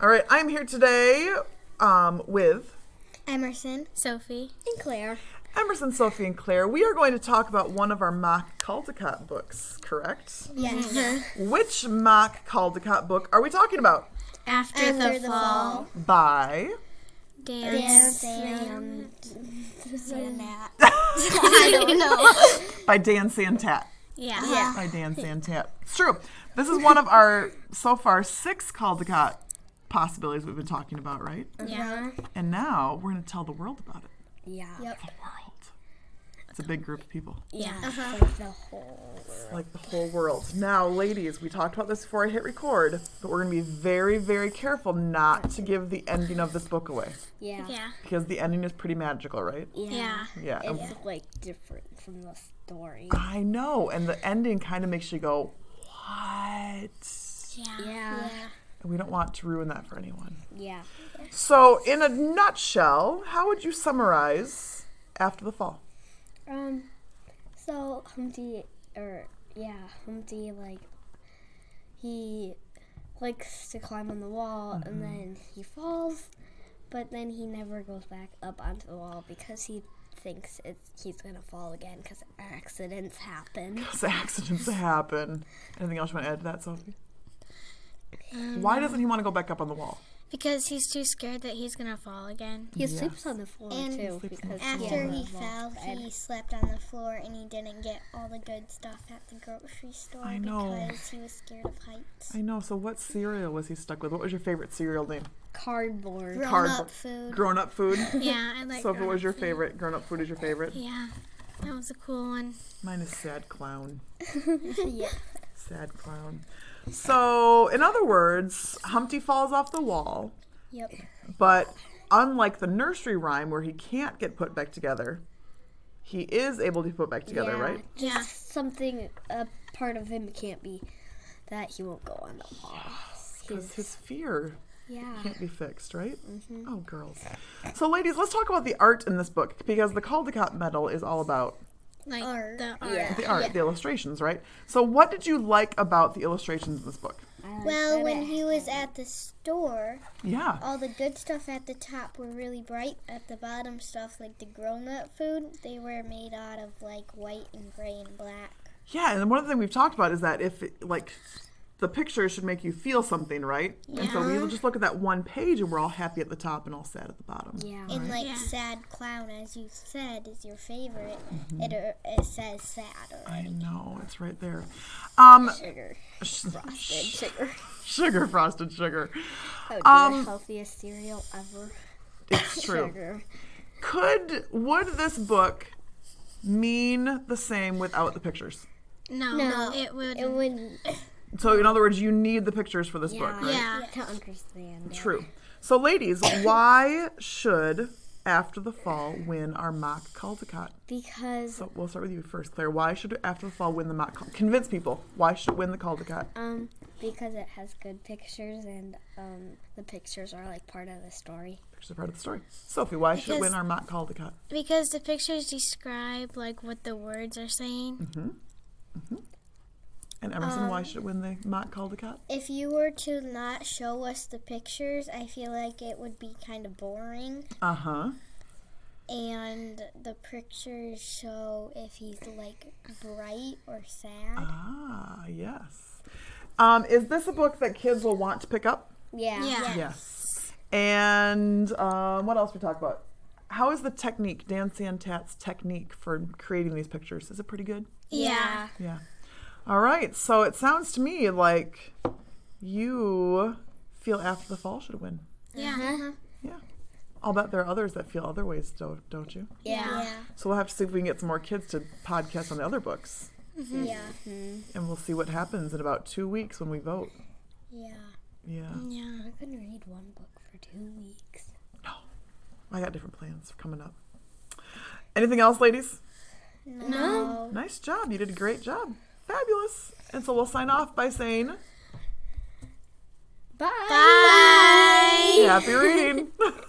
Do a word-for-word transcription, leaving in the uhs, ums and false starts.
All right, I'm here today um, with Emerson, Sophie, and Claire. Emerson, Sophie, and Claire. We are going to talk about one of our mock Caldecott books, correct? Yes. Mm-hmm. Which mock Caldecott book are we talking about? After, After the, the Fall. Fall. By? Dan, Dan Sam. Sanat. I don't know. By Dan Santat. Yeah. Yeah. By Dan Santat. It's true. This is one of our, so far, six Caldecott possibilities we've been talking about, right? Yeah. And now we're going to tell the world about it. Yeah. Yep. The world. It's a big group of people. Yeah. Uh-huh. Like the whole It's like the whole world. Now, ladies, we talked about this before I hit record, but we're going to be very, very careful not to give the ending of this book away. Yeah. Yeah. Because the ending is pretty magical, right? Yeah. Yeah. It's like different from the story. I know. And the ending kind of makes you go, what? Yeah. Yeah. And we don't want to ruin that for anyone. Yeah. So, in a nutshell, how would you summarize After the Fall? Um, so Humpty, or yeah, Humpty, like, he likes to climb on the wall, Mm-hmm. and then he falls, but then he never goes back up onto the wall because he thinks it's, he's gonna fall again because accidents happen. Because accidents happen. Anything else you want to add to that, Sophie? Why doesn't he want to go back up on the wall? Because he's too scared that he's gonna fall again. He Yes. sleeps on the floor And too sleeps on because the After floor. he has a fell, bed. he slept on the floor and he didn't get all the good stuff at the grocery store I know. because he was scared of heights. I know. So, what cereal was he stuck with? What was your favorite cereal name? Cardboard. Grown Card- up food. Grown up food? Yeah, I like. Sophie, what grown-up was your food. favorite? Grown up food is your favorite? Yeah, that was a cool one. Mine is Sad Clown. Yeah. Sad Clown. So, in other words, Humpty falls off the wall, Yep. but unlike the nursery rhyme where he can't get put back together, he is able to be put back together, Yeah, right? Just Yeah. something, a part of him can't be that he won't go on the wall. Because He's- his fear yeah. can't be fixed, right? Mm-hmm. Oh, girls. So, ladies, let's talk about the art in this book because the Caldecott Medal is all about Like Art. the art. Yeah. the art, Yeah. the illustrations, right? So, what did you like about the illustrations in this book? I like Well, that when it he was had- at the store, Yeah. all the good stuff at the top were really bright. At the bottom stuff, like the grown-up food, they were made out of like white and gray and black. Yeah, and one of the things we've talked about is that if, it, like, the picture should make you feel something, right? And so we just look at that one page and we're all happy at the top and all sad at the bottom. Yeah. And like Yeah. Sad Clown, as you said, is your favorite. It uh, it says sad I already. know, it's right there. Um, Sugar. sh- Frosted sugar. sugar, frosted sugar. That would be Um, the healthiest cereal ever. It's true. Sugar. Could, would this book mean the same without the pictures? No, No, it would. It would, So, in other words, you need the pictures for this yeah, book, right? Yeah. to understand. it. True. So, ladies, why should After the Fall win our mock Caldecott? Because So we'll start with you first, Claire. Why should After the Fall win the mock? Cal- Convince people. Why should it win the Caldecott? um because it has good pictures and um the pictures are like part of the story. Pictures are part of the story. Sophie, why should it Because- win our mock Caldecott? Because the pictures describe like what the words are saying. And Emerson, why should it win the mock Caldecott? If you were to not show us the pictures, I feel like it would be kind of boring. Uh huh. And the pictures show if he's like bright or sad. Ah, yes. Um, is this a book that kids will want to pick up? Yeah. Yeah. Yes. And um, what else we talk about? How is the technique, Dan Santat's technique for creating these pictures? Is it pretty good? Yeah. Yeah. All right. So it sounds to me like you feel After the Fall should win. Yeah. Yeah. I'll bet there are others that feel other ways, don't, don't you? Yeah. Yeah. So we'll have to see if we can get some more kids to podcast on the other books. Yeah. And we'll see what happens in about two weeks when we vote. Yeah. Yeah. Yeah. I couldn't read one book for two weeks. I got different plans coming up. Anything else, ladies? No. Nice job. You did a great job. Fabulous. And so we'll sign off by saying, Bye. Bye. happy reading.